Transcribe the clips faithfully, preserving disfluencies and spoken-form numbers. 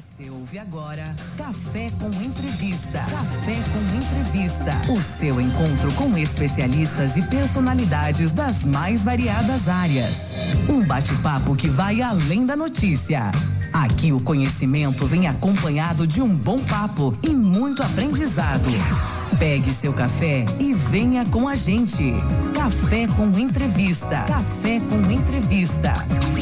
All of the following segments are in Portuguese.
Você ouve agora Café com Entrevista. Café com Entrevista. O seu encontro com especialistas e personalidades das mais variadas áreas. Um bate-papo que vai além da notícia. Aqui o conhecimento vem acompanhado de um bom papo e muito aprendizado. Pegue seu café e venha com a gente. Café com Entrevista. Café com Entrevista.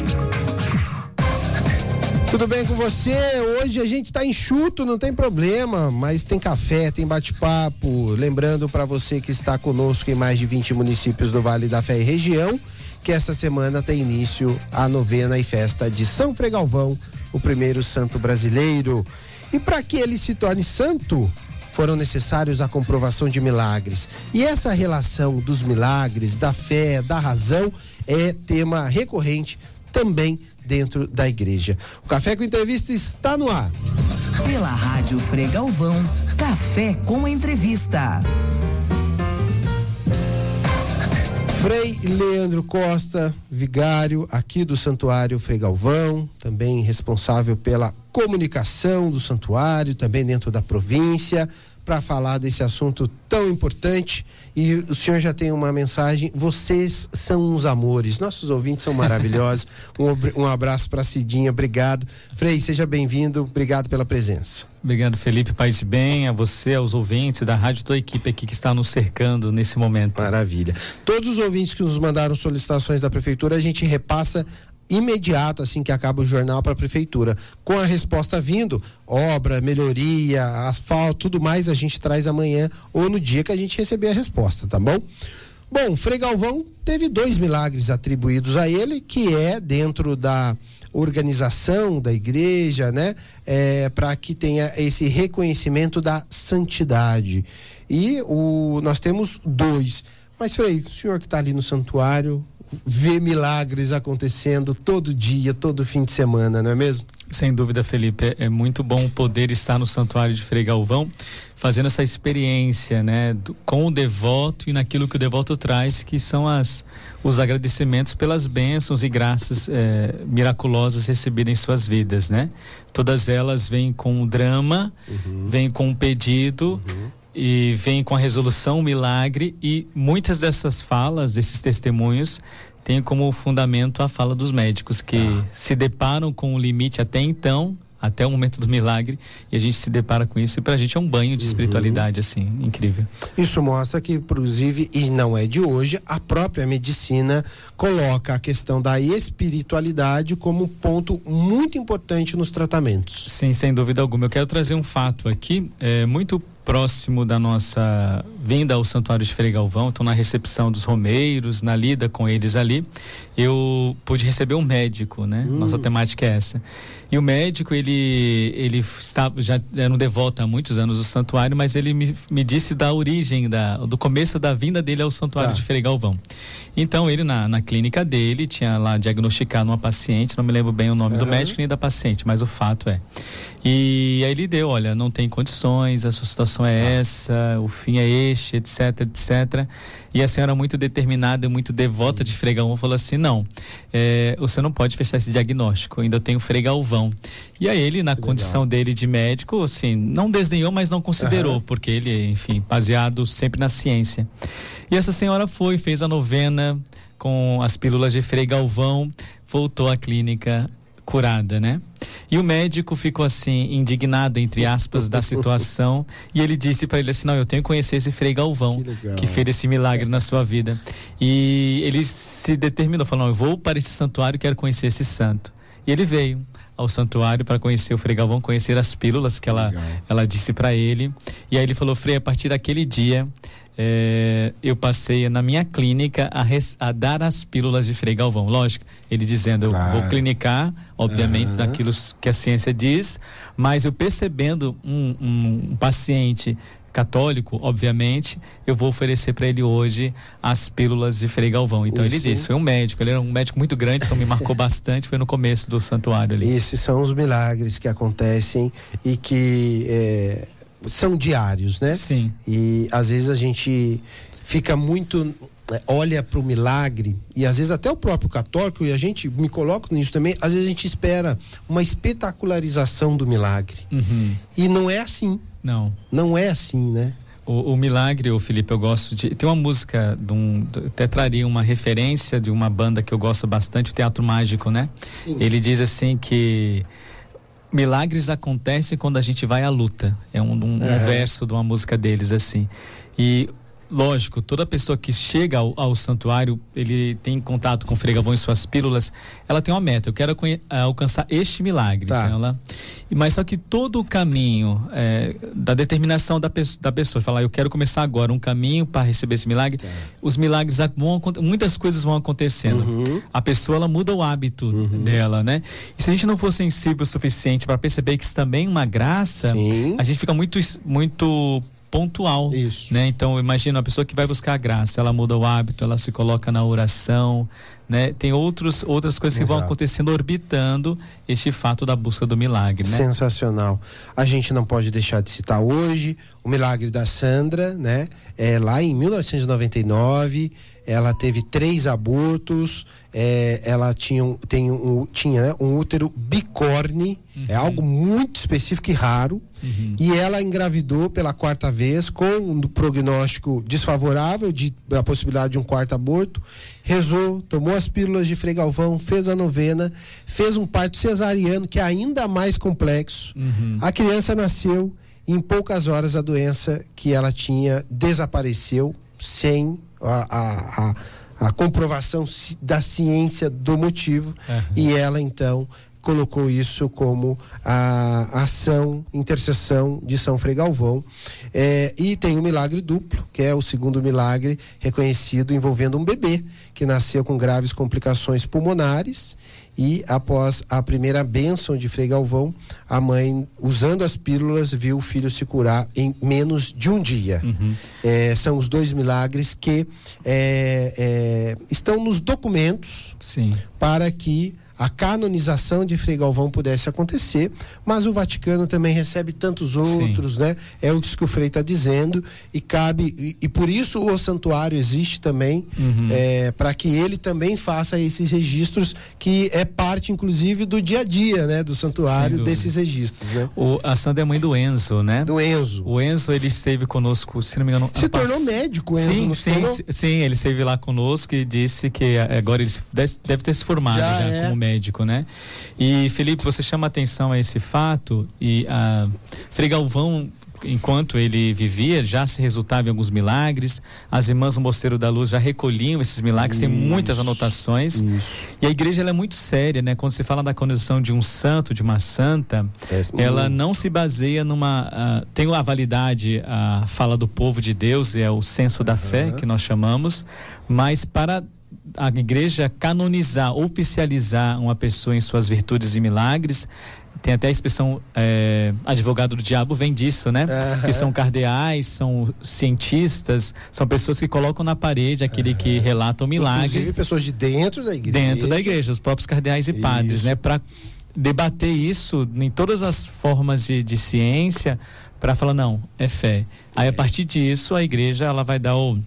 Tudo bem com você? Hoje a gente tá enxuto, não tem problema, mas tem café, tem bate-papo. Lembrando para você que está conosco em mais de vinte municípios do Vale da Fé e região, que esta semana tem início a novena e festa de São Frei Galvão, o primeiro santo brasileiro. E para que ele se torne santo, foram necessários a comprovação de milagres. E essa relação dos milagres, da fé, da razão, é tema recorrente também dentro da igreja. O Café com Entrevista está no ar. Pela Rádio Frei Galvão, Café com Entrevista. Frei Leandro Costa, vigário aqui do Santuário Frei Galvão, também responsável pela comunicação do santuário, também dentro da província, para falar desse assunto tão importante. E o senhor já tem uma mensagem: vocês são uns amores, nossos ouvintes são maravilhosos. um, um abraço para Cidinha, obrigado. Frei, seja bem-vindo, obrigado pela presença. Obrigado, Felipe, paz e bem, a você, aos ouvintes da rádio, toda a equipe aqui que está nos cercando nesse momento. Maravilha. Todos os ouvintes que nos mandaram solicitações da prefeitura, a gente repassa imediato, assim que acaba o jornal, para a prefeitura, com a resposta vindo, obra, melhoria, asfalto, tudo mais, a gente traz amanhã ou no dia que a gente receber a resposta, tá bom? Bom, Frei Galvão teve dois milagres atribuídos a ele, que é dentro da organização da igreja, né? É, para que tenha esse reconhecimento da santidade. E o, nós temos dois. Mas, Frei, o senhor que está ali no santuário vê milagres acontecendo todo dia, todo fim de semana, não é mesmo? Sem dúvida, Felipe, é, é muito bom poder estar no Santuário de Frei Galvão, fazendo essa experiência, né, do, com o devoto e naquilo que o devoto traz, que são as, os agradecimentos pelas bênçãos e graças é, miraculosas recebidas em suas vidas, né? Todas elas vêm com um drama, uhum. vêm com um pedido, uhum. e vem com a resolução, um milagre, e muitas dessas falas, desses testemunhos, têm como fundamento a fala dos médicos, que ah. se deparam com o limite até então, até o momento do milagre, e a gente se depara com isso, e pra gente é um banho de espiritualidade, uhum. assim, incrível. Isso mostra que, inclusive, e não é de hoje, a própria medicina coloca a questão da espiritualidade como ponto muito importante nos tratamentos. Sim, sem dúvida alguma. Eu quero trazer um fato aqui, é, muito próximo da nossa vinda ao Santuário de Frei Galvão. Então, na recepção dos romeiros, na lida com eles ali, eu pude receber um médico, né? Hum. Nossa temática é essa. E o médico, ele, ele estava, já era um devoto há muitos anos do santuário, mas ele me, me disse da origem, da, do começo da vinda dele ao Santuário tá. de Frei Galvão. Então, ele na, na clínica dele, tinha lá diagnosticado uma paciente, não me lembro bem o nome uhum. do médico nem da paciente, mas o fato é. E aí ele deu, olha, não tem condições, a sua situação é tá. essa, o fim é este, etc, etcétera. E a senhora, muito determinada e muito devota de Frei Galvão, falou assim: não, é, você não pode fechar esse diagnóstico, ainda tenho Frei Galvão. E aí ele, na que condição legal. dele de médico, assim, não desdenhou, mas não considerou, uhum. porque ele, enfim, baseado sempre na ciência. E essa senhora foi, fez a novena com as pílulas de Frei Galvão, voltou à clínica curada, né? E o médico ficou assim, indignado, entre aspas, da situação, e ele disse para ele assim: não, eu tenho que conhecer esse Frei Galvão, que, que fez esse milagre na sua vida. E ele se determinou, falou: não, eu vou para esse santuário, quero conhecer esse santo. E ele veio ao santuário para conhecer o Frei Galvão, conhecer as pílulas que ela, ela disse para ele. E aí ele falou: Frei, a partir daquele dia, É, eu passei na minha clínica a, res, a dar as pílulas de Frei Galvão. Lógico, ele dizendo, claro. eu vou clinicar, obviamente, uhum. daquilo que a ciência diz, mas eu percebendo um, um, um paciente católico, obviamente, eu vou oferecer para ele hoje as pílulas de Frei Galvão. Então Isso. ele disse, foi um médico, ele era um médico muito grande, isso me marcou bastante, foi no começo do santuário ali. Esses são os milagres que acontecem e que é, são diários, né? Sim. E às vezes a gente fica muito olha para o milagre, e às vezes até o próprio católico, e a gente me coloca nisso também, às vezes a gente espera uma espetacularização do milagre. Uhum. E não é assim. Não. Não é assim, né? O, o milagre, o Felipe, eu gosto de... Tem uma música, de um, até traria uma referência de uma banda que eu gosto bastante, o Teatro Mágico, né? Sim. Ele diz assim que milagres acontecem quando a gente vai à luta. É um, um, é. um verso de uma música deles, assim. E... Lógico, toda pessoa que chega ao, ao santuário, ele tem contato com o Frei Galvão e suas pílulas, ela tem uma meta, eu quero alcançar este milagre. Tá. Então ela, mas só que todo o caminho é, da determinação da, pe da pessoa, falar, eu quero começar agora um caminho para receber esse milagre, tá. Os milagres vão, muitas coisas vão acontecendo. Uhum. A pessoa, ela muda o hábito uhum. dela, né? E se a gente não for sensível o suficiente para perceber que isso também é uma graça, sim, a gente fica muito, muito pontual, isso, né? Então imagina a pessoa que vai buscar a graça, ela muda o hábito, ela se coloca na oração, né? Tem outros, outras coisas que Exato. Vão acontecendo orbitando este fato da busca do milagre, né? Sensacional. A gente não pode deixar de citar hoje o milagre da Sandra, né? É, lá em mil novecentos e noventa e nove, ela teve três abortos, é, ela tinha, um, tem um, tinha né, um útero bicórne, uhum. é algo muito específico e raro, uhum. e ela engravidou pela quarta vez com um prognóstico desfavorável de a possibilidade de um quarto aborto, rezou, tomou as pílulas de Frei Galvão, fez a novena, fez um parto cesariano que é ainda mais complexo, uhum. a criança nasceu e em poucas horas a doença que ela tinha desapareceu sem a, a, a, a comprovação da ciência do motivo, uhum. e ela então colocou isso como a ação, intercessão de São Frei Galvão, é, e tem um milagre duplo, que é o segundo milagre reconhecido envolvendo um bebê que nasceu com graves complicações pulmonares. E após a primeira bênção de Frei Galvão, a mãe, usando as pílulas, viu o filho se curar em menos de um dia. Uhum. É, são os dois milagres que é, é, estão nos documentos. Sim. Para que a canonização de Frei Galvão pudesse acontecer, mas o Vaticano também recebe tantos outros, Sim. né? É isso que o Frei está dizendo, e cabe, e, e por isso o santuário existe também, uhum. é, para que ele também faça esses registros, que é parte, inclusive, do dia a dia, né? Do santuário, desses registros, né? O, a Sandra é mãe do Enzo, né? Do Enzo. O Enzo, ele esteve conosco, se não me engano... Se tornou pass... médico, o Enzo, sim, não sim, tornou? sim, ele esteve lá conosco e disse que agora ele deve, deve ter se formado já, já é. como médico. médico, né? E Felipe, você chama atenção a esse fato, e a Frei Galvão, enquanto ele vivia, já se resultava em alguns milagres, as irmãs do Mosteiro da Luz já recolhiam esses milagres, isso, tem muitas anotações, isso. E a igreja, ela é muito séria, né? Quando se fala da canonização de um santo, de uma santa, é, ela hum. não se baseia numa, uh, tem a validade, a fala do povo de Deus, é o senso da uhum. fé, que nós chamamos, mas para a igreja canonizar, oficializar uma pessoa em suas virtudes e milagres, tem até a expressão é, advogado do diabo, vem disso, né? Uhum. Que são cardeais, são cientistas, são pessoas que colocam na parede aquele uhum. que relata o milagre. Inclusive pessoas de dentro da igreja. Dentro da igreja, os próprios cardeais e padres, isso. né? Para debater isso em todas as formas de, de ciência, para falar, não, é fé. Aí a partir disso, a igreja, ela vai dar o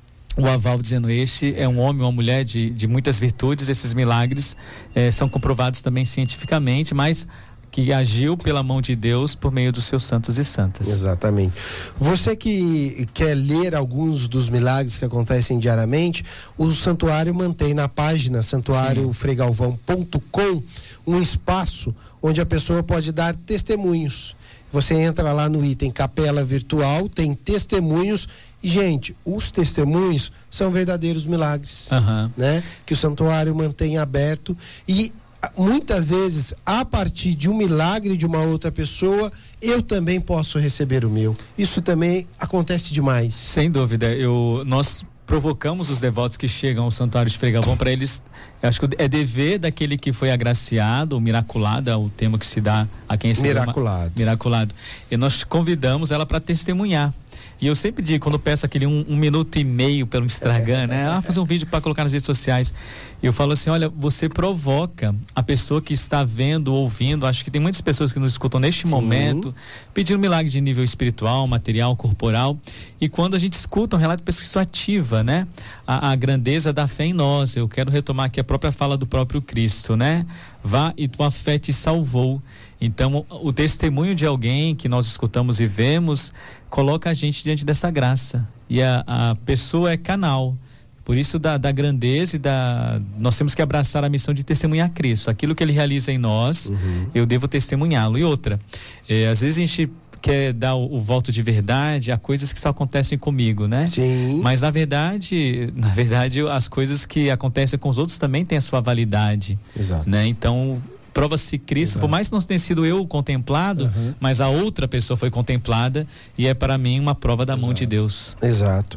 o aval dizendo, este é um homem ou uma mulher de, de muitas virtudes, esses milagres eh, são comprovados também cientificamente, mas que agiu pela mão de Deus por meio dos seus santos e santas. Exatamente. Você que quer ler alguns dos milagres que acontecem diariamente, o santuário mantém na página santuário frei galvão ponto com um espaço onde a pessoa pode dar testemunhos. Você entra lá no item Capela Virtual, tem testemunhos. E, gente, os testemunhos são verdadeiros milagres, uhum. né? Que o santuário mantém aberto, e muitas vezes, a partir de um milagre de uma outra pessoa, eu também posso receber o meu. Isso também acontece demais. Sem dúvida. Eu, nós provocamos os devotos que chegam ao santuário de Frei Galvão para eles, eu acho que é dever daquele que foi agraciado, ou miraculado, é o termo que se dá a quem recebeu. Miraculado. Uma, miraculado. E nós convidamos ela para testemunhar. E eu sempre digo, quando eu peço aquele um, um minuto e meio pelo Instagram, né? Ah, fazer um vídeo para colocar nas redes sociais. Eu falo assim, olha, você provoca a pessoa que está vendo, ouvindo. Acho que tem muitas pessoas que nos escutam neste Sim. momento, pedindo milagre de nível espiritual, material, corporal. E quando a gente escuta um relato de pessoa que isso ativa, né? a, a grandeza da fé em nós. Eu quero retomar aqui a própria fala do próprio Cristo, né? Vá e tua fé te salvou. Então, o, o testemunho de alguém que nós escutamos e vemos coloca a gente diante dessa graça. E a, a pessoa é canal. Por isso, da, da grandeza e da... Nós temos que abraçar a missão de testemunhar Cristo. Aquilo que Ele realiza em nós, uhum. eu devo testemunhá-lo. E outra, é, às vezes a gente quer dar o, o voto de verdade a coisas que só acontecem comigo, né? Sim. Mas na verdade, na verdade, as coisas que acontecem com os outros também têm a sua validade. Exato. Né? Então, prova-se Cristo, Exato. Por mais que não tenha sido eu contemplado, uhum. mas a outra pessoa foi contemplada e é para mim uma prova da Exato. Mão de Deus. Exato.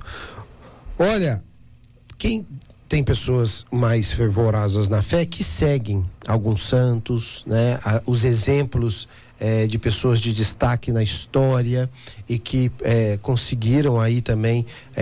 Olha, quem tem pessoas mais fervorosas na fé que seguem alguns santos, né? Os exemplos é, de pessoas de destaque na história e que é, conseguiram aí também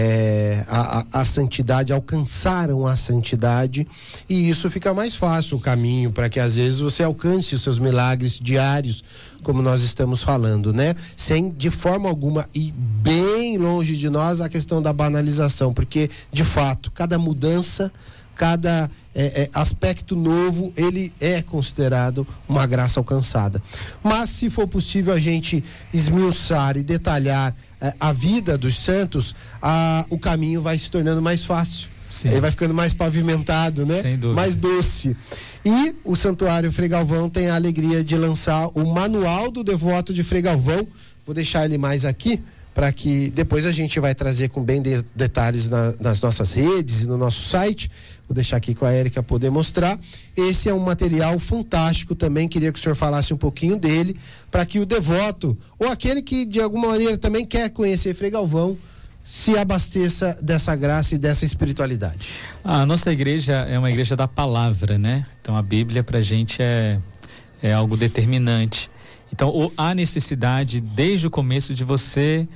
é, a, a, a santidade, alcançaram a santidade, e isso fica mais fácil o caminho para que às vezes você alcance os seus milagres diários, como nós estamos falando, né? Sem de forma alguma ir bem longe de nós a questão da banalização, porque de fato cada mudança, cada é, é, aspecto novo, ele é considerado uma graça alcançada. Mas se for possível a gente esmiuçar e detalhar é, a vida dos santos, a, o caminho vai se tornando mais fácil. Sim. Ele vai ficando mais pavimentado, né? Sem dúvida. Mais doce. E o Santuário Frei Galvão tem a alegria de lançar o Manual do Devoto de Frei Galvão. Vou deixar ele mais aqui, para que depois a gente vai trazer com bem de, detalhes na, nas nossas redes e no nosso site. Vou deixar aqui com a Érica poder mostrar. Esse é um material fantástico também, queria que o senhor falasse um pouquinho dele, para que o devoto, ou aquele que de alguma maneira também quer conhecer Frei Galvão, se abasteça dessa graça e dessa espiritualidade. A nossa igreja é uma igreja da palavra, né? Então a Bíblia pra gente é, é algo determinante. Então há necessidade desde o começo de você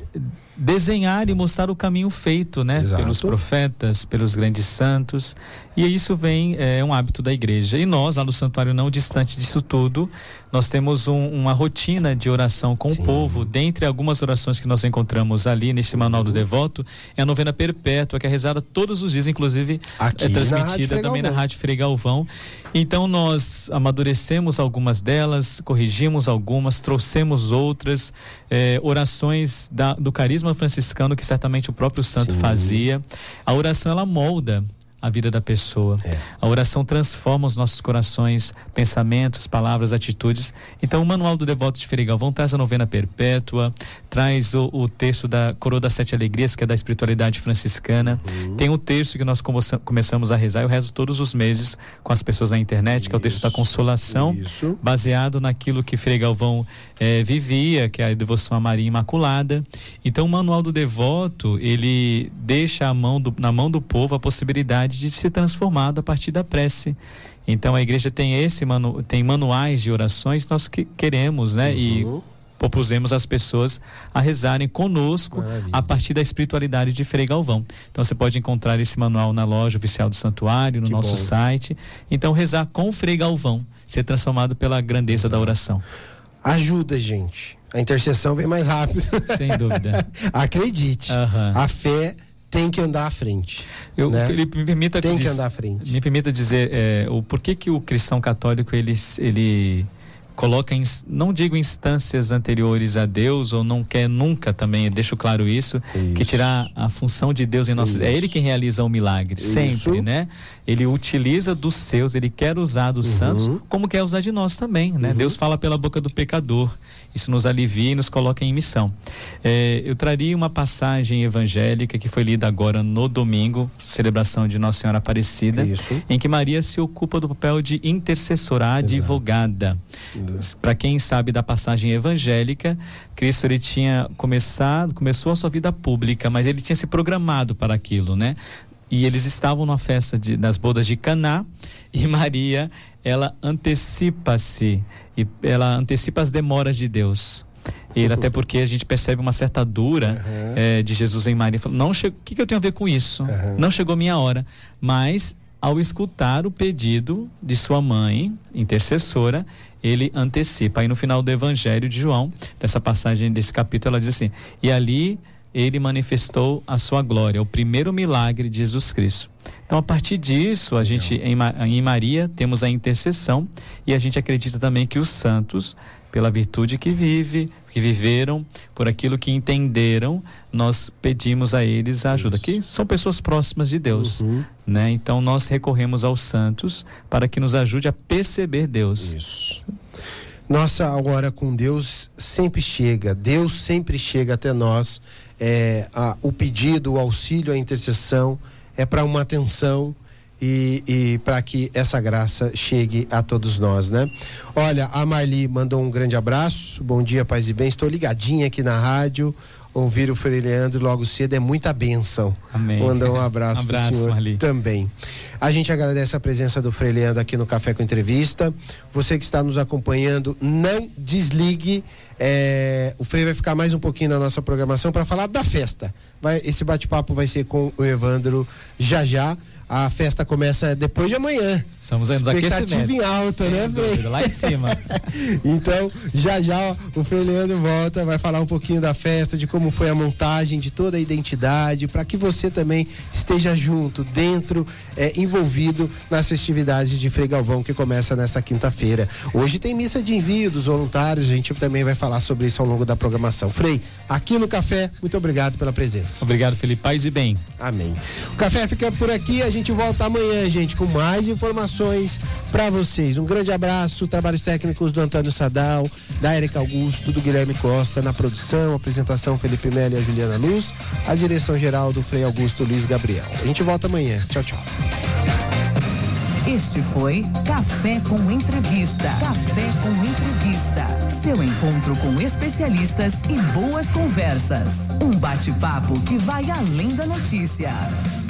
desenhar e mostrar o caminho feito, né? Exato. Pelos profetas, pelos grandes santos, e isso vem, é um hábito da igreja. E nós, lá no santuário, não distante disso tudo, nós temos um, uma rotina de oração com Sim. o povo. Dentre algumas orações que nós encontramos ali neste Manual do Devoto, é a novena perpétua, que é rezada todos os dias, inclusive aqui, é transmitida na também na Rádio Frei Galvão. Então nós amadurecemos algumas delas, corrigimos algumas, trouxemos outras, é, orações da, do carisma franciscano, que certamente o próprio santo Sim. fazia. A oração, ela molda a vida da pessoa. É. A oração transforma os nossos corações, pensamentos, palavras, atitudes. Então o Manual do Devoto de Frei Galvão traz a novena perpétua, traz o, o texto da Coroa das Sete Alegrias, que é da espiritualidade franciscana. Uhum. Tem um texto que nós começamos a rezar, eu rezo todos os meses com as pessoas na internet, Isso. que é o texto da consolação, Isso. baseado naquilo que Frei Galvão eh, vivia, que é a devoção à Maria Imaculada. Então o Manual do Devoto, ele deixa a mão do, na mão do povo a possibilidade de ser transformado a partir da prece. Então a igreja tem esse manu, tem manuais de orações, nós que queremos, né? Uhum. E propusemos as pessoas a rezarem conosco Maravilha. A partir da espiritualidade de Frei Galvão. Então você pode encontrar esse manual na loja oficial do santuário, no que nosso bom. Site. Então rezar com Frei Galvão, ser transformado pela grandeza Exato. Da oração. Ajuda, gente. A intercessão vem mais rápido. Sem dúvida. Acredite. Uhum. A fé tem que andar à frente. Eu, né? ele me permita tem que diz, andar à frente. Me permita dizer é, o porquê que o cristão católico ele, ele coloca, em, não digo instâncias anteriores a Deus, ou não quer nunca também, deixo claro isso, isso. que tirar a função de Deus em nossas... É Ele quem realiza o milagre, isso. sempre, né? Ele utiliza dos seus, Ele quer usar dos uhum. santos, como quer usar de nós também, né? Uhum. Deus fala pela boca do pecador, isso nos alivia e nos coloca em missão. É, eu traria uma passagem evangélica que foi lida agora no domingo, celebração de Nossa Senhora Aparecida, isso. em que Maria se ocupa do papel de intercessora, advogada. Para quem sabe da passagem evangélica, Cristo ele tinha começado, começou a sua vida pública, mas ele tinha se programado para aquilo, né? E eles estavam na festa de, das bodas de Caná, e Maria, ela antecipa-se, e ela antecipa as demoras de Deus. Ele, uhum. até porque a gente percebe uma certa dura uhum. é, de Jesus em Maria. Falou, não chegou, o que, que eu tenho a ver com isso? Uhum. Não chegou minha hora. Mas, ao escutar o pedido de sua mãe, intercessora, ele antecipa. Aí no final do Evangelho de João, dessa passagem desse capítulo, ela diz assim: e ali ele manifestou a sua glória, o primeiro milagre de Jesus Cristo. Então, a partir disso, a gente em, em Maria temos a intercessão, e a gente acredita também que os santos, pela virtude que vive, que viveram, por aquilo que entenderam, nós pedimos a eles a ajuda, que são pessoas próximas de Deus, uhum. né? Então nós recorremos aos santos para que nos ajude a perceber Deus. Isso. Nossa, agora com Deus sempre chega, Deus sempre chega até nós, é, a, o pedido, o auxílio, a intercessão é para uma atenção e, e para que essa graça chegue a todos nós, né? Olha, a Marli mandou um grande abraço, bom dia, paz e bem, estou ligadinha aqui na rádio, ouvir o Frei Leandro logo cedo é muita bênção. Amém. Manda um abraço, um abraço pro senhor Marli. Também. A gente agradece a presença do Frei Leandro aqui no Café com Entrevista. Você que está nos acompanhando, não desligue. É, o Frei vai ficar mais um pouquinho na nossa programação para falar da festa. Vai, esse bate-papo vai ser com o Evandro já já. A festa começa depois de amanhã. Estamos nos aquecimentos. Expectativa em alta, né, Frei? Lá em cima. Então, já já ó, o Frei Leandro volta, vai falar um pouquinho da festa, de como foi a montagem, de toda a identidade, para que você também esteja junto, dentro, é, envolvido nas festividades de Frei Galvão, que começa nesta quinta-feira. Hoje tem missa de envio dos voluntários, a gente também vai falar sobre isso ao longo da programação. Frei, aqui no Café, muito obrigado pela presença. Obrigado, Felipe. Paz e bem. Amém. O Café fica por aqui, a gente volta amanhã, gente, com mais informações para vocês. Um grande abraço, trabalhos técnicos do Antônio Sadal, da Érica Augusto, do Guilherme Costa, na produção, apresentação Felipe Melo e a Juliana Luz, a direção geral do Frei Augusto Luiz Gabriel. A gente volta amanhã. Tchau, tchau. Este foi Café com Entrevista. Café com Entrevista. Seu encontro com especialistas e boas conversas. Um bate-papo que vai além da notícia.